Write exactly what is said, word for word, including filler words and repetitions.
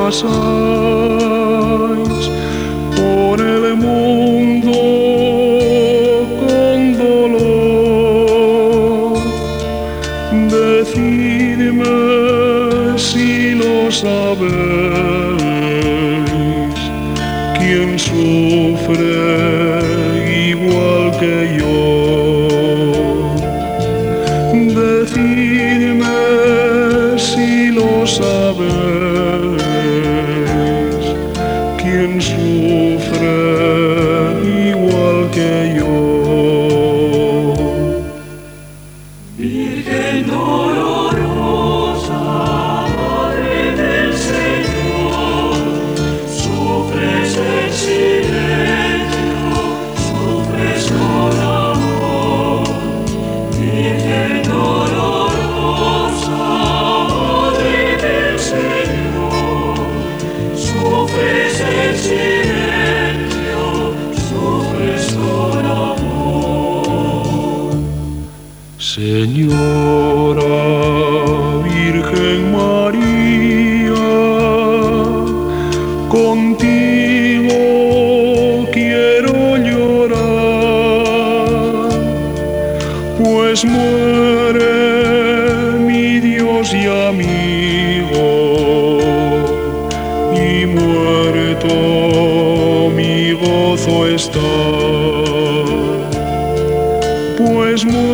pasáis por el mundo con dolor, decidme si lo sabéis, quién sufre igual que yo. Decidme si lo sabéis, quién sufre igual que yo. Virgen dolorosa, Madre del Señor, sufres en silencio, sufres con amor. Virgen dolorosa, Madre del Señor, sufres en silencio, sufres con amor. Señora Virgen María, contigo quiero llorar, pues muere mi Dios y amigo, y muerto mi gozo está, pues muere